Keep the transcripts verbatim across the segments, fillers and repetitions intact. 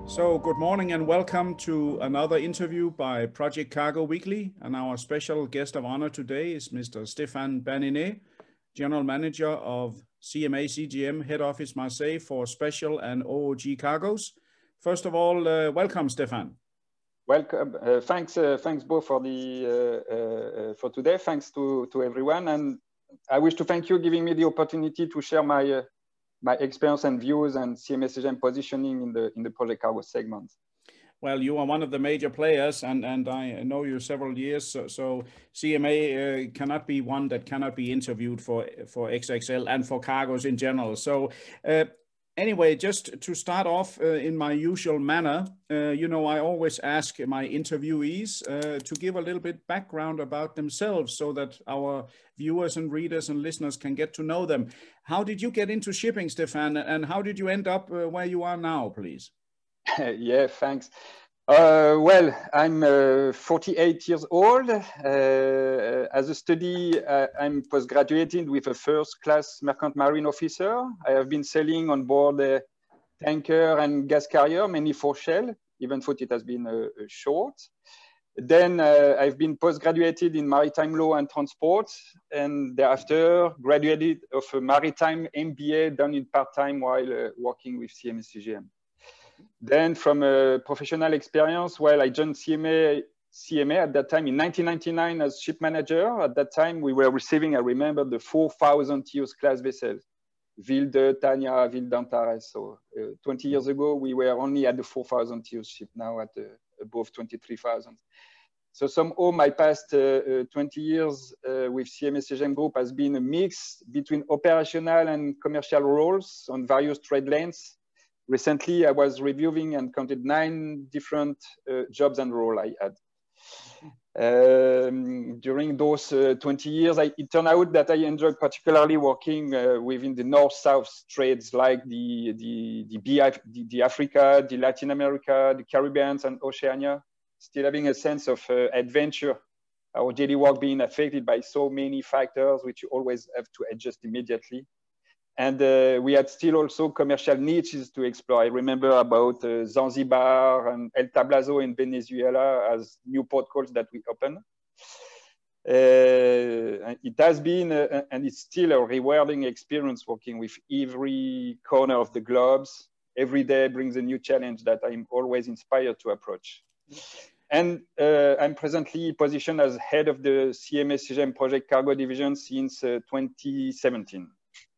So good morning and welcome to another interview by Project Cargo Weekly. And our special guest of honor today is Mister Stéphane Baninet, General Manager of C M A C G M Head Office Marseille for Special and O O G Cargos. First of all, uh, welcome, Stéphane. Welcome. Uh, thanks, uh, thanks both for the uh, uh, for today. Thanks to to everyone, and I wish to thank you giving me the opportunity to share my uh, my experience and views and C M A C G M positioning in the in the Project Cargo segment. Well, you are one of the major players, and and I know you several years. So, so C M A uh, cannot be one that cannot be interviewed for for X X L and for cargos in general. So. Uh, Anyway, just to start off uh, in my usual manner, uh, you know, I always ask my interviewees uh, to give a little bit background about themselves so that our viewers and readers and listeners can get to know them. How did you get into shipping, Stéphane, and how did you end up uh, where you are now, please? Yeah, thanks. Uh, well, I'm uh, forty-eight years old. Uh, as a study, uh, I'm postgraduated with a first-class merchant marine officer. I have been sailing on board a tanker and gas carrier, mainly for Shell, even though it has been uh, short. Then uh, I've been postgraduated in maritime law and transport, and thereafter graduated of a maritime M B A done in part-time while uh, working with C M A C G M. Then from a professional experience, well, I joined C M A, C M A at that time in nineteen ninety-nine as ship manager. At that time, we were receiving, I remember, the four thousand T E U S class vessels, Ville de Tania, Ville d'Antares. So uh, twenty years ago, we were only at the four thousand T E U S ship, now at uh, above twenty-three thousand. So somehow my past uh, uh, twenty years uh, with C M A C G M Group has been a mix between operational and commercial roles on various trade lanes. Recently, I was reviewing and counted nine different uh, jobs and roles I had. Um, during those uh, twenty years, I, it turned out that I enjoyed particularly working uh, within the North-South trades like the, the, the, B I, the, the Africa, the Latin America, the Caribbean, and Oceania, still having a sense of uh, adventure. Our daily work being affected by so many factors, which you always have to adjust immediately. And uh, we had still also commercial niches to explore. I remember about uh, Zanzibar and El Tablazo in Venezuela as new port calls that we opened. Uh, it has been, uh, and it's still a rewarding experience working with every corner of the globe. Every day brings a new challenge that I'm always inspired to approach. And uh, I'm presently positioned as head of the C M A C G M Project Cargo Division since uh, twenty seventeen.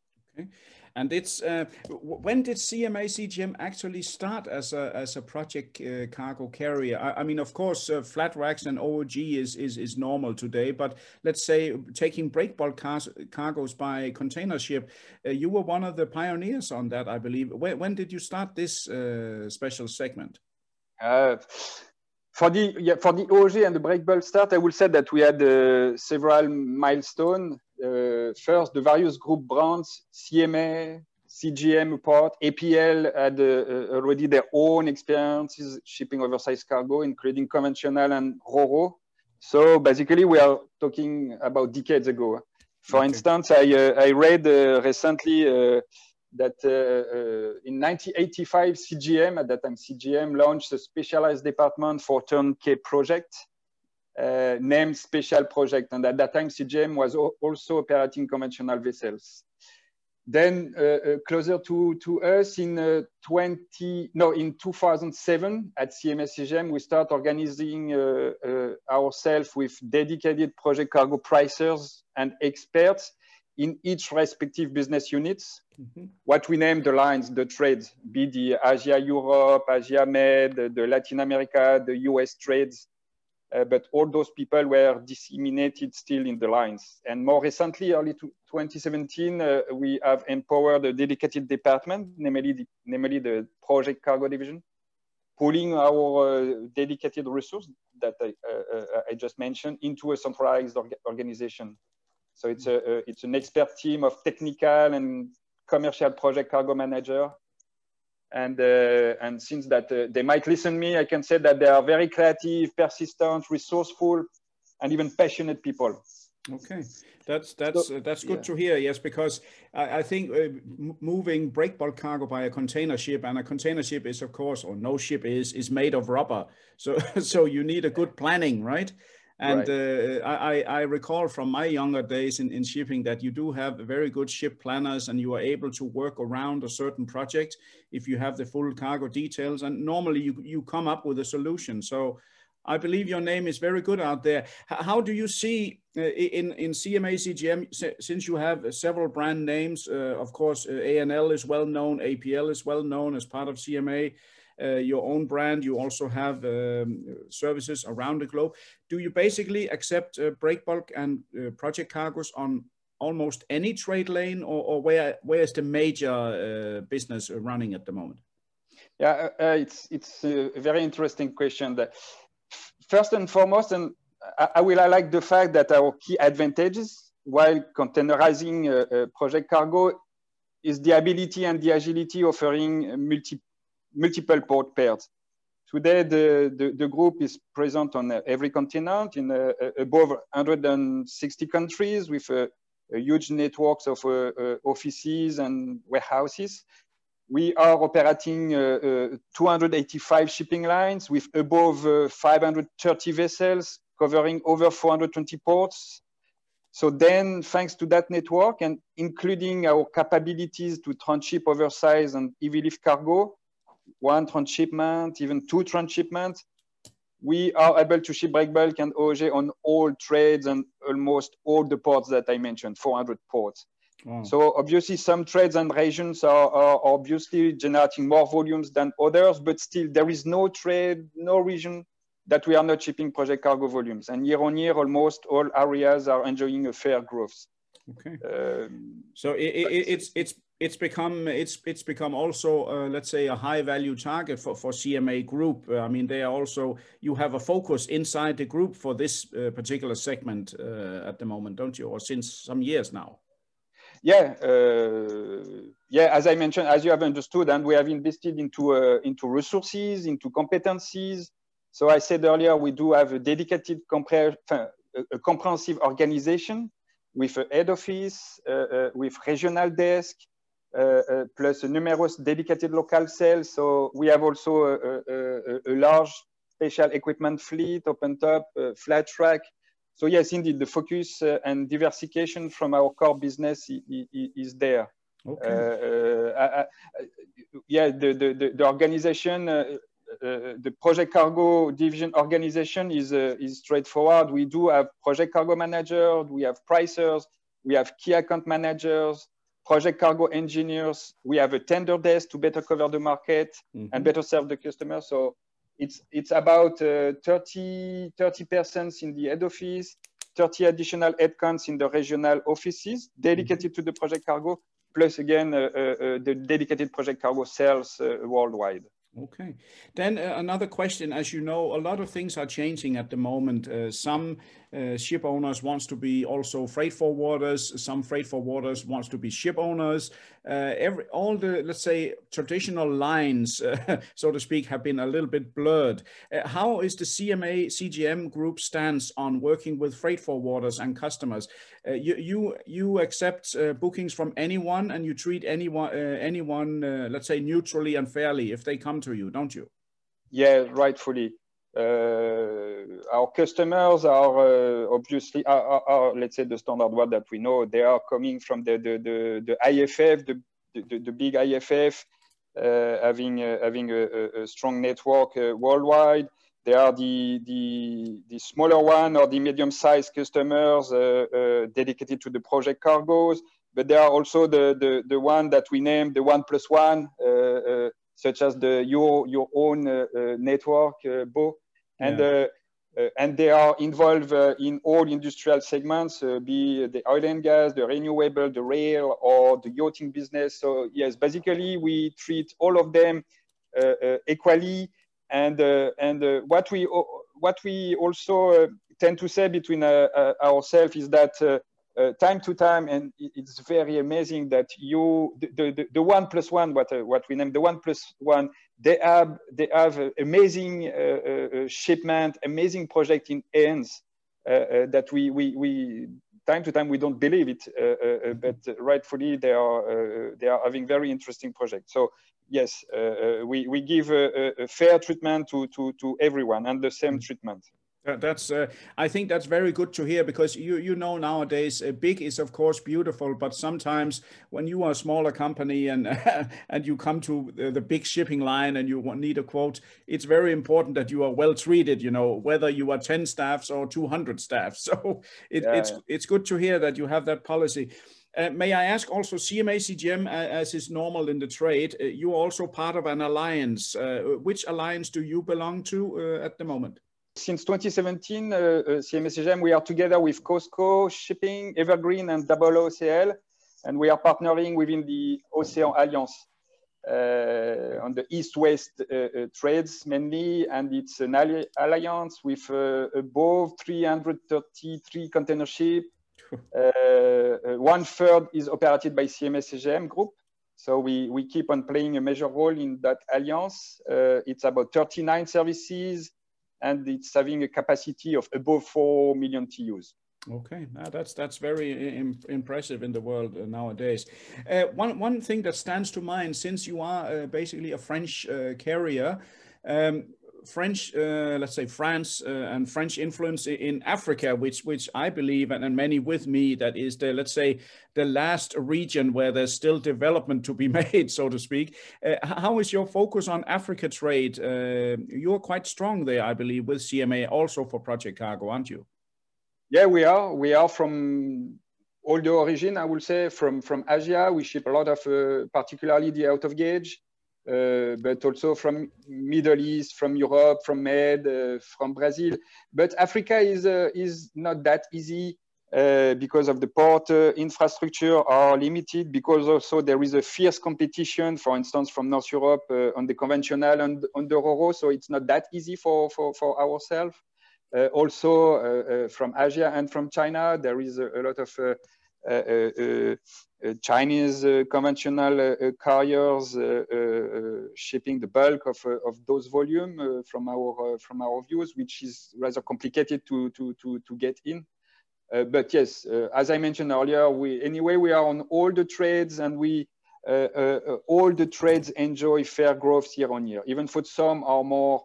And it's uh, when did C M A C G M actually start as a as a project uh, cargo carrier? I, I mean, of course, uh, flat racks and O O G is is is normal today. But let's say taking break bulk cars, cargos by container ship, uh, you were one of the pioneers on that, I believe. When, when did you start this uh, special segment? Uh, For the, yeah, for the O O G and the break bulk start, I will say that we had uh, several milestones. Uh, first, the various group brands, C M A, C G M Port, A P L had uh, already their own experiences shipping oversized cargo, including conventional and Ro-Ro. So basically, we are talking about decades ago. For okay. instance, I, uh, I read uh, recently uh, that uh, uh, in nineteen eighty-five, C G M, at that time C G M, launched a specialized department for turnkey project uh, named Special Project. And at that time, C G M was also operating conventional vessels. Then uh, uh, closer to, to us in uh, twenty, no, in two thousand seven at C M A C G M, we start organizing uh, uh, ourselves with dedicated project cargo pricers and experts in each respective business units, mm-hmm. what we name the lines, the trades, be the Asia-Europe, Asia-Med, the, the Latin America, the U S trades. Uh, but all those people were disseminated still in the lines. And more recently, early to twenty seventeen, uh, we have empowered a dedicated department, namely the, namely the Project Cargo Division, pulling our uh, dedicated resource that I, uh, uh, I just mentioned into a centralized orga organization. So it's, a, a, it's an expert team of technical and commercial project cargo manager. And, uh, and since that uh, they might listen to me, I can say that they are very creative, persistent, resourceful, and even passionate people. Okay, that's that's so, uh, that's good yeah. to hear. Yes, because I, I think uh, moving break bulk cargo by a container ship, and a container ship is, of course, or no ship is is made of rubber. So so you need a good planning, right? And right. uh, I, I recall from my younger days in, in shipping that you do have very good ship planners, and you are able to work around a certain project if you have the full cargo details. And normally you you come up with a solution. So I believe your name is very good out there. How do you see uh, in, in C M A C G M, since you have several brand names, uh, of course, uh, A N L is well known, A P L is well known as part of C M A, uh, your own brand, you also have um, services around the globe. Do you basically accept uh, break bulk and uh, project cargoes on almost any trade lane, or, or where, where is the major uh, business running at the moment? Yeah, uh, it's, it's a very interesting question. That first and foremost, and I, I will highlight the fact that our key advantages while containerizing uh, uh, project cargo is the ability and the agility offering multi, multiple port pairs. Today, the, the, the group is present on uh, every continent in uh, above one hundred sixty countries with uh, a huge networks of uh, uh, offices and warehouses. We are operating uh, uh, two hundred eighty-five shipping lines with above uh, five hundred thirty vessels covering over four hundred twenty ports. So then, thanks to that network and including our capabilities to transship oversize and heavy lift cargo, one transshipment, even two transshipments, we are able to ship break bulk and O G on all trades and almost all the ports that I mentioned, four hundred ports. Wow. So obviously some trades and regions are, are obviously generating more volumes than others, but still there is no trade, no region that we are not shipping project cargo volumes. And year on year, almost all areas are enjoying a fair growth. Okay. Um, so it, it, it's it's it's become it's it's become also uh, let's say a high value target for for C M A Group. Uh, I mean, they are also, you have a focus inside the group for this uh, particular segment uh, at the moment, don't you? Or since some years now. Yeah, uh, yeah. As I mentioned, as you have understood, and we have invested into uh, into resources, into competencies. So I said earlier, we do have a dedicated, compre a comprehensive organization with a head office, uh, uh, with regional desk, uh, uh, plus a numerous dedicated local sales. So we have also a, a, a large special equipment fleet, open top, uh, flat track. So yes, indeed, the focus uh, and diversification from our core business is there. Okay. Uh, uh, uh, yeah, the, the, the organization, uh, uh, the project cargo division organization is, uh, is straightforward. We do have project cargo managers, we have pricers, we have key account managers, project cargo engineers. We have a tender desk to better cover the market mm-hmm. and better serve the customer. So It's, it's about uh, thirty percent in the head office, thirty additional headcounts in the regional offices dedicated mm-hmm. to the project cargo, plus again, uh, uh, the dedicated project cargo sales uh, worldwide. Okay. Then uh, another question, as you know, a lot of things are changing at the moment. Uh, some uh, ship owners wants to be also freight forwarders. Some freight forwarders wants to be ship owners. Uh, every, all the, let's say, traditional lines, uh, so to speak, have been a little bit blurred. Uh, how is the C M A C G M group stance on working with freight forwarders and customers? Uh, you, you, you accept uh, bookings from anyone, and you treat anyone, uh, anyone uh, let's say, neutrally and fairly if they come to you, don't you? Yeah, rightfully. Uh, our customers are uh, obviously, are, are, are, let's say, the standard one that we know. They are coming from the, the, the, the I F F, the, the, the big I F F, uh, having, uh, having a, a strong network uh, worldwide. They are the, the, the smaller one or the medium-sized customers uh, uh, dedicated to the project cargoes. But there are also the, the, the one that we name the one plus one, uh, uh, such as the your your own uh, uh, network, uh, Bo, and yeah. uh, uh, and they are involved uh, in all industrial segments, uh, be the oil and gas, the renewable, the rail, or the yachting business. So yes, basically we treat all of them uh, uh, equally, and uh, and uh, what we what we also uh, tend to say between uh, uh, ourselves is that. Uh, Uh, time to time, and it's very amazing that you, the, the, the one plus one, what uh, what we name the one plus one, they have they have uh, amazing uh, uh, shipment, amazing project in hands uh, uh, that we we we time to time we don't believe it, uh, uh, but rightfully they are uh, they are having very interesting projects. So yes, uh, we we give a, a fair treatment to to to everyone and the same treatment. That's, uh, I think that's very good to hear, because you you know nowadays uh, big is of course beautiful, but sometimes when you are a smaller company and and you come to the, the big shipping line and you need a quote, it's very important that you are well treated. You know, whether you are ten staffs or two hundred staff. So it, yeah, it's yeah. it's good to hear that you have that policy. Uh, may I ask also, C M A C G M, uh, as is normal in the trade, uh, you are also part of an alliance. Uh, which alliance do you belong to uh, at the moment? Since twenty seventeen, uh, uh, C M A C G M, we are together with Costco, Shipping, Evergreen, and double O C L, and we are partnering within the Ocean Alliance uh, on the East-West uh, uh, trades mainly, and it's an alliance with uh, above three hundred thirty-three container ships. Uh, one third is operated by C M A C G M Group. So we, we keep on playing a major role in that alliance. Uh, it's about thirty-nine services, and it's having a capacity of above four million T Us. Okay, uh, that's that's very im impressive in the world uh, nowadays. Uh, one one thing that stands to mind, since you are uh, basically a French uh, carrier, um, French, uh, let's say France uh, and French influence in Africa, which which I believe, and, and many with me, that is the, let's say, the last region where there's still development to be made, so to speak. Uh, how is your focus on Africa trade? Uh, you're quite strong there, I believe, with C M A, also for Project Cargo, aren't you? Yeah, we are. We are from all the origin, I would say, from, from Asia. We ship a lot of, uh, particularly the out of gauge, uh, but also from Middle East, from Europe, from Med, uh, from Brazil. But Africa is, uh, is not that easy uh, because of the port uh, infrastructure are limited, because also there is a fierce competition, for instance, from North Europe uh, on the conventional and on the Ro-Ro. So it's not that easy for, for, for ourselves. Uh, also uh, uh, from Asia and from China, there is a, a lot of uh, uh, uh, uh, Chinese uh, conventional uh, uh, carriers uh, uh, shipping the bulk of, uh, of those volume uh, from our uh, from our views, which is rather complicated to to to, to get in. Uh, but yes, uh, as I mentioned earlier, we anyway we are on all the trades, and we uh, uh, uh, all the trades enjoy fair growth year on year. Even for some are more.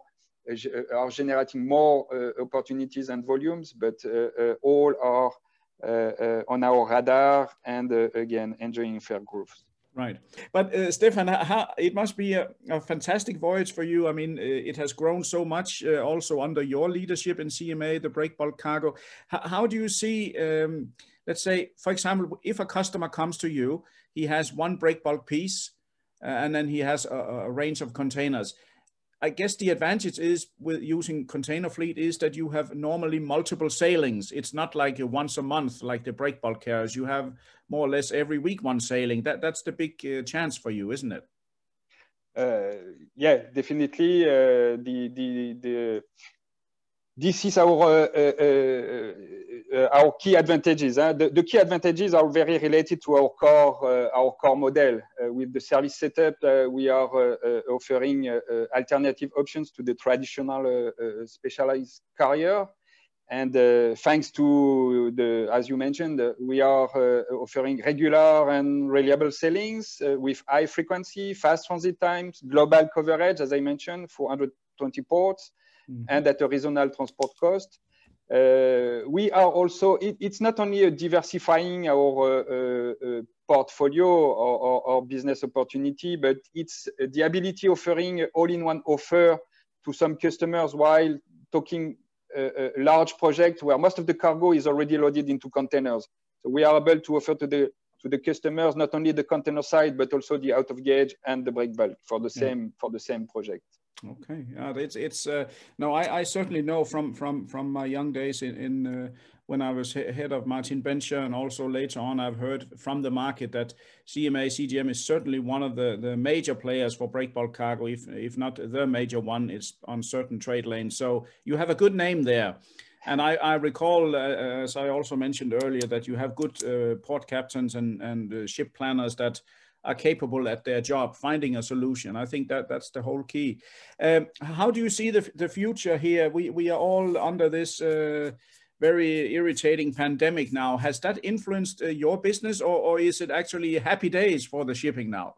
Are generating more uh, opportunities and volumes, but uh, uh, all are uh, uh, on our radar and uh, again enjoying fair growth. Right, but uh, Stefan, how, it must be a, a fantastic voyage for you. I mean, it has grown so much uh, also under your leadership in C M A, the breakbulk cargo. How, how do you see, um, let's say, for example, if a customer comes to you, he has one breakbulk piece, uh, and then he has a, a range of containers. I guess the advantage is with using container fleet is that you have normally multiple sailings. It's not like a once a month like the breakbulk carriers. You have more or less every week one sailing. That that's the big uh, chance for you, isn't it? Uh, yeah, definitely. Uh, the the the this is our uh, uh, uh, our key advantages. Huh? The, the key advantages are very related to our core uh, our core model. Uh, with the service setup, uh, we are uh, uh, offering uh, uh, alternative options to the traditional uh, uh, specialized carrier. And uh, thanks to the, as you mentioned, uh, we are uh, offering regular and reliable sailings uh, with high frequency, fast transit times, global coverage, as I mentioned, four hundred twenty ports. Mm-hmm. And at a reasonable transport cost. Uh, we are also, it, it's not only a diversifying our uh, uh, portfolio or, or, or business opportunity, but it's the ability offering all-in-one offer to some customers while talking a, a large project where most of the cargo is already loaded into containers. So we are able to offer to the to the customers not only the container side, but also the out of gauge and the breakbulk for the same yeah. for the same project. Okay, yeah, it's it's uh, no, I, I certainly know from from from my young days in, in uh, when I was head of Martin Bencher, and also later on I've heard from the market that C M A C G M is certainly one of the the major players for breakbulk cargo, if if not the major one. It's on certain trade lanes, so you have a good name there. And I, I recall, uh, as I also mentioned earlier, that you have good uh, port captains and and uh, ship planners that are capable at their job, finding a solution. I think that that's the whole key. Um, how do you see the, the future here? We, we are all under this uh, very irritating pandemic now. Has that influenced uh, your business, or, or is it actually happy days for the shipping now?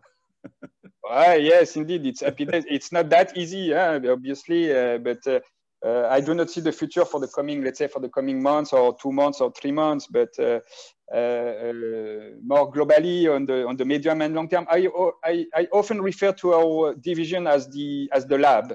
Ah, yes, indeed, it's happy days. It's not that easy, yeah, obviously, uh, but uh, uh, I do not see the future for the coming, let's say, for the coming months or two months or three months. But uh, uh, uh, more globally, on the on the medium and long term, I I, I often refer to our division as the as the lab,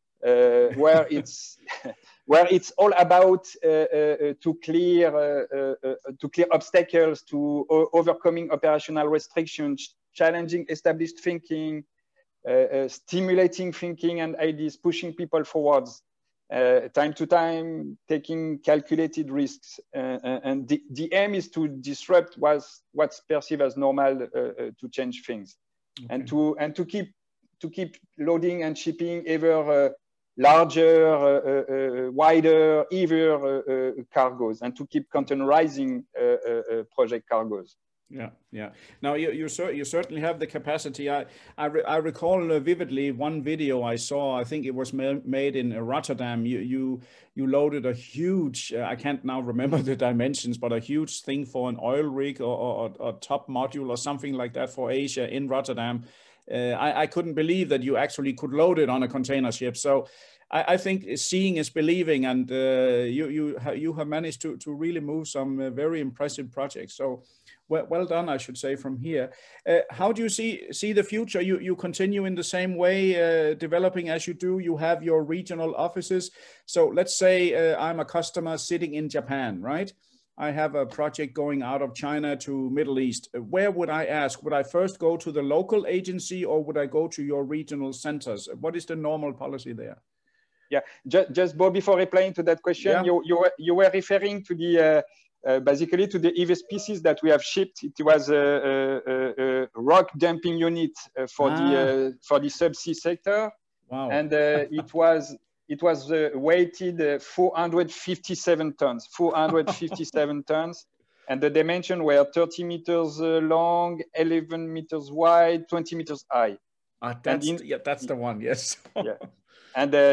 uh, where it's where it's all about uh, uh, to clear uh, uh, to clear obstacles, to overcoming operational restrictions, challenging established thinking, uh, uh, stimulating thinking and ideas, pushing people forwards, uh, time to time, taking calculated risks. Uh, and the, the aim is to disrupt what's, what's perceived as normal, uh, uh, to change things, okay. and to and to keep to keep loading and shipping ever uh, larger, uh, uh, uh, wider, ever uh, uh, cargoes, and to keep containerizing uh, uh, uh, project cargoes. Yeah, yeah. Now you you, cer you certainly have the capacity. I I, re I recall uh, vividly one video I saw. I think it was ma made in uh, Rotterdam. You you you loaded a huge. Uh, I can't now remember the dimensions, but a huge thing for an oil rig or, or, or top module or something like that for Asia in Rotterdam. Uh, I, I couldn't believe that you actually could load it on a container ship. So I, I think seeing is believing, and uh, you you ha you have managed to to really move some uh, very impressive projects. So. Well, well done, I should say, from here. Uh, how do you see see the future? You you continue in the same way, uh, developing as you do. You have your regional offices. So let's say uh, I'm a customer sitting in Japan, right? I have a project going out of China to Middle East. Where would I ask? Would I first go to the local agency, or would I go to your regional centers? What is the normal policy there? Yeah, just, just Bo, before replying to that question, yeah. you, you, were, you were referring to the uh, Uh, basically to the E V S pieces that we have shipped. It was a, a, a rock dumping unit uh, for ah. the uh, for the subsea sector, wow. and uh, it was it was uh, weighted uh, four hundred fifty-seven tons, four hundred fifty-seven tons, and the dimension were thirty meters uh, long, eleven meters wide, twenty meters high. Uh, that's in, yeah, that's the one. Yes. Yeah. And uh,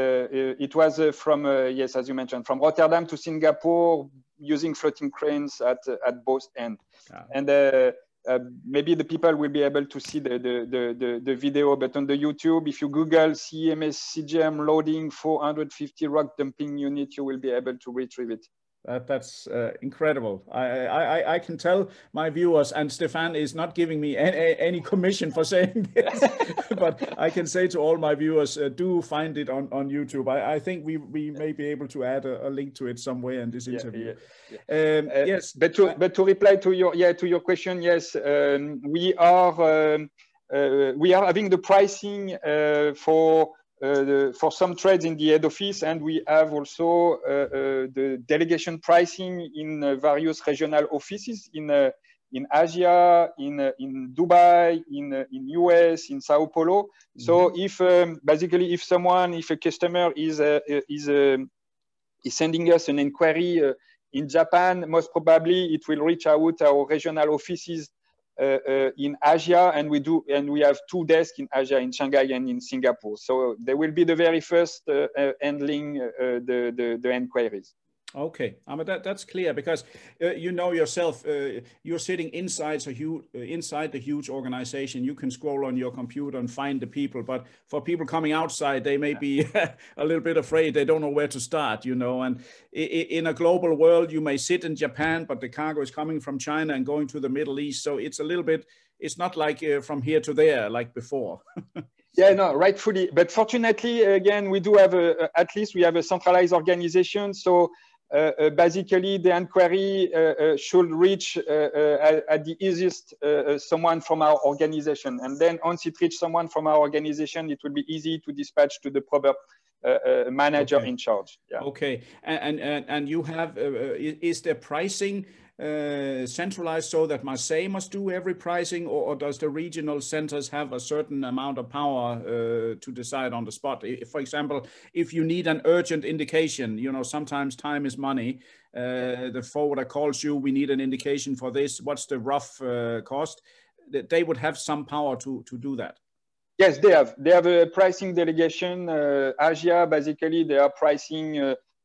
uh, it was uh, from uh, yes, as you mentioned, from Rotterdam to Singapore, using floating cranes at uh, at both ends. Ah. And uh, uh, maybe the people will be able to see the, the the the the video, but on the YouTube, if you Google C M S C G M loading four hundred fifty rock dumping unit, you will be able to retrieve it. That, that's uh, incredible. I, I I can tell my viewers, and Stefan is not giving me any, any commission for saying this, but I can say to all my viewers, uh, do find it on, on YouTube. I, I think we, we may be able to add a, a link to it somewhere in this interview. Yeah, yeah, yeah. Um, uh, yes, but to but to reply to your yeah to your question, yes, um, we are um, uh, we are having the pricing uh, for. Uh, the, for some trades in the head office, and we have also uh, uh, the delegation pricing in uh, various regional offices in uh, in Asia, in uh, in Dubai, in uh, in U S, in Sao Paulo. Mm-hmm. So if um, basically if someone, if a customer is uh, is uh, is sending us an inquiry uh, in Japan, most probably it will reach out our regional offices Uh, uh, in Asia, and we do, and we have two desks in Asia, in Shanghai and in Singapore. So they will be the very first uh, uh, handling uh, the, the the inquiries. Okay, I mean, that that's clear, because uh, you know yourself, uh, you're sitting inside a huge uh, inside the huge organization. You can scroll on your computer and find the people, but for people coming outside, they may be a little bit afraid. They don't know where to start, you know. And in a global world, you may sit in Japan, but the cargo is coming from China and going to the Middle East. So it's a little bit. It's not like uh, from here to there like before. Yeah, no, rightfully. But fortunately, again, we do have a, at least we have a centralized organization. So. Uh, uh, basically, the inquiry uh, uh, should reach uh, uh, at, at the easiest uh, uh, someone from our organization, and then once it reaches someone from our organization, it will be easy to dispatch to the proper uh, uh, manager okay. in charge. Yeah. Okay, and and and you have uh, is there pricing uh, centralized so that Marseille must do every pricing, or, or does the regional centers have a certain amount of power uh, to decide on the spot? If, for example, if you need an urgent indication, you know, sometimes time is money. Uh, the forwarder calls you, we need an indication for this. What's the rough uh, cost? They would have some power to, to do that. Yes, they have. They have a pricing delegation. Uh, Asia, basically, they are pricing uh,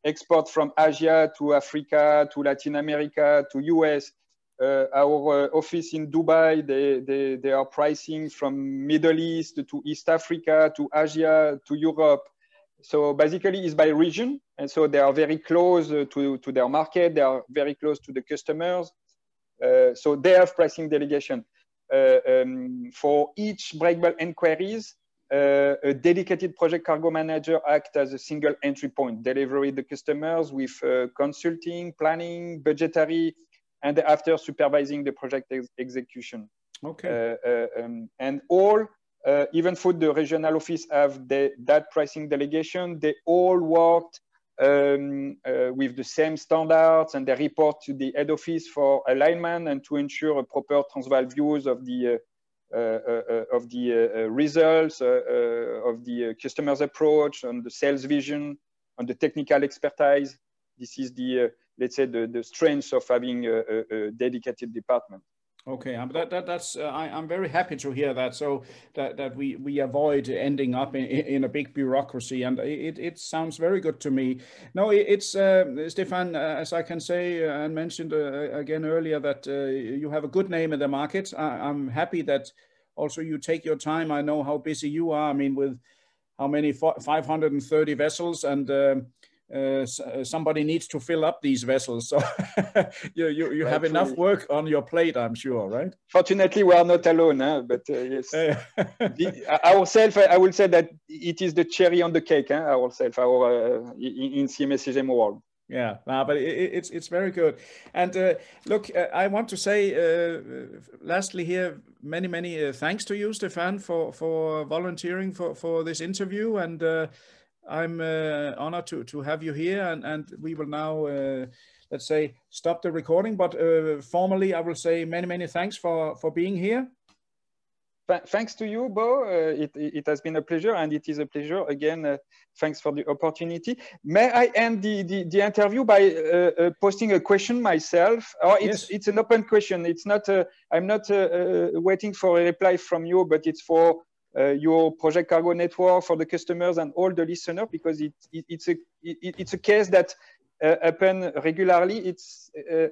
export from Asia to Africa, to Latin America, to U S. Uh, our uh, office in Dubai, they, they, they are pricing from Middle East to East Africa, to Asia, to Europe. So basically it's by region. And so they are very close uh, to, to their market. They are very close to the customers. Uh, so they have pricing delegation. Uh, um, for each breakbulk inquiries, uh, a dedicated project cargo manager acts as a single entry point, delivery the customers with uh, consulting, planning, budgetary, and after supervising the project ex execution. Okay. Uh, uh, um, and all, uh, even for the regional office have the, that pricing delegation, they all worked um, uh, with the same standards, and they report to the head office for alignment and to ensure a proper transversal views of the uh, uh, uh, of the uh, uh, results, uh, uh, of the uh, customer's approach, on the sales vision, on the technical expertise. This is the uh, let's say the, the strength of having a, a, a dedicated department. Okay, um, that, that that's uh, I, I'm very happy to hear that. So that that we we avoid ending up in, in a big bureaucracy, and it it sounds very good to me. No, it, it's uh, Stefan, uh, as I can say uh, and mentioned uh, again earlier, that uh, you have a good name in the market. I, I'm happy that also you take your time. I know how busy you are. I mean, with how many five hundred thirty vessels and. Um, Uh, somebody needs to fill up these vessels, so you you, you have enough work on your plate, I'm sure, right? Fortunately, we are not alone, huh? But uh, yes, the, ourselves, I will say that it is the cherry on the cake, huh? Ourselves, our uh, in, in C M A C G M world. Yeah, uh, but it, it's it's very good. And uh, look, uh, I want to say, uh, lastly here, many many uh, thanks to you, Stefan, for for volunteering for for this interview, and. Uh, I'm uh, honored to, to have you here, and, and we will now, uh, let's say, stop the recording, but uh, formally I will say many, many thanks for, for being here. Thanks to you, Bo. Uh, it, it has been a pleasure, and it is a pleasure again. Uh, thanks for the opportunity. May I end the, the, the interview by uh, uh, posting a question myself? Or it's, yes. It's an open question. It's not, uh, I'm not uh, uh, waiting for a reply from you, but it's for Uh, your project cargo network, for the customers and all the listeners, because it, it, it's a it, it's a case that uh, happen regularly. It's uh,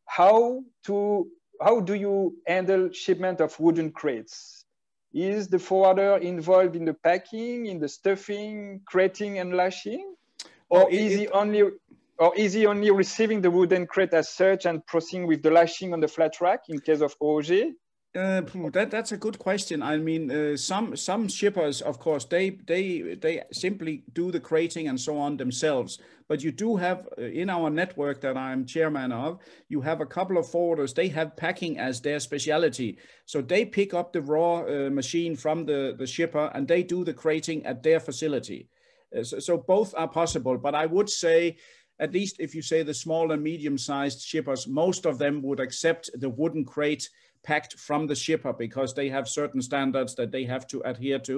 how to how do you handle shipment of wooden crates? Is the forwarder involved in the packing, in the stuffing, crating and lashing, or it, is he only or is he only receiving the wooden crate as such and proceeding with the lashing on the flat rack in case of O O G? Uh, that that's a good question. I mean, uh, some some shippers, of course, they they they simply do the crating and so on themselves. But you do have uh, in our network that I'm chairman of, you have a couple of forwarders. They have packing as their specialty, so they pick up the raw uh, machine from the the shipper and they do the crating at their facility. Uh, so, so both are possible. But I would say, at least if you say the small and medium-sized shippers, most of them would accept the wooden crate packed from the shipper because they have certain standards that they have to adhere to.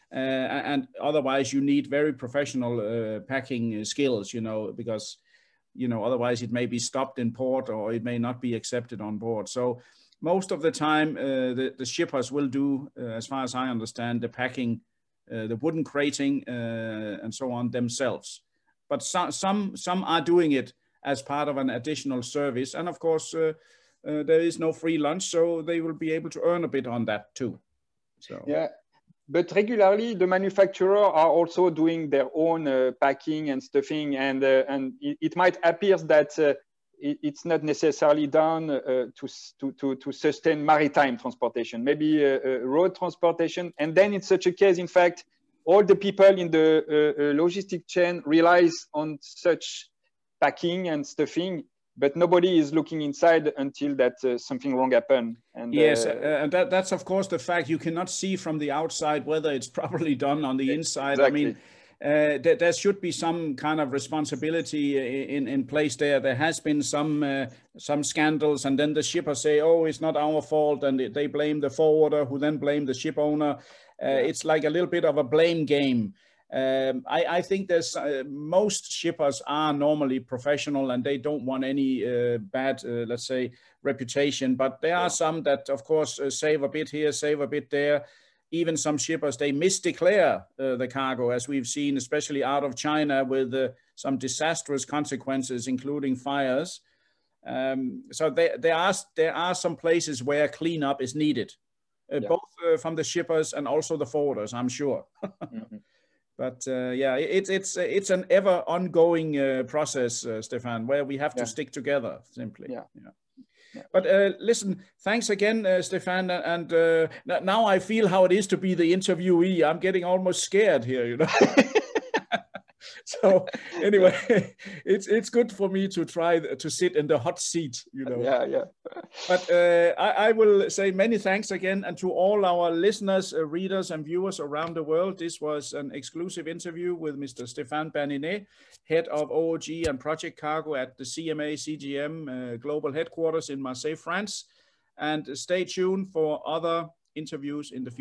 Uh, and otherwise you need very professional uh, packing skills, you know, because, you know, otherwise it may be stopped in port or it may not be accepted on board. So most of the time uh, the, the shippers will do, uh, as far as I understand, the packing, uh, the wooden crating uh, and so on themselves. But so, some, some are doing it as part of an additional service. And of course, uh, Uh, there is no free lunch, so they will be able to earn a bit on that too. So yeah, but regularly the manufacturer are also doing their own uh, packing and stuffing, and uh, and it, it might appear that uh, it, it's not necessarily done uh, to, to to to sustain maritime transportation, maybe uh, uh, road transportation, and then in such a case, in fact, all the people in the uh, uh, logistic chain relies on such packing and stuffing. But nobody is looking inside until that uh, something wrong happened. And yes, uh, uh, and that, that's of course the fact. You cannot see from the outside whether it's properly done on the inside. Exactly. I mean, uh, th there should be some kind of responsibility in in place there. There has been some uh, some scandals, and then the shippers say, "Oh, it's not our fault," and they blame the forwarder, who then blame the ship owner. Uh, yeah. It's like a little bit of a blame game. Um, I, I think there's uh, most shippers are normally professional and they don't want any uh, bad, uh, let's say, reputation. But there are yeah. some that, of course, uh, save a bit here, save a bit there. even some shippers, they misdeclare uh, the cargo, as we've seen, especially out of China, with uh, some disastrous consequences, including fires. Um, so there, there are there are some places where cleanup is needed, uh, yeah. both uh, from the shippers and also the forwarders, I'm sure. Mm-hmm. But uh, yeah, it's it's it's an ever ongoing uh, process, uh, Stefan, where we have yeah. to stick together simply. Yeah. yeah. yeah. But uh, listen, thanks again, uh, Stefan. And uh, now I feel how it is to be the interviewee. I'm getting almost scared here, you know. So anyway, it's it's good for me to try to sit in the hot seat, you know. Yeah, yeah. But uh, I, I will say many thanks again, and to all our listeners, uh, readers, and viewers around the world. This was an exclusive interview with Mister Stefan Berninet, head of O O G and Project Cargo at the C M A C G M uh, Global Headquarters in Marseille, France. And stay tuned for other interviews in the future.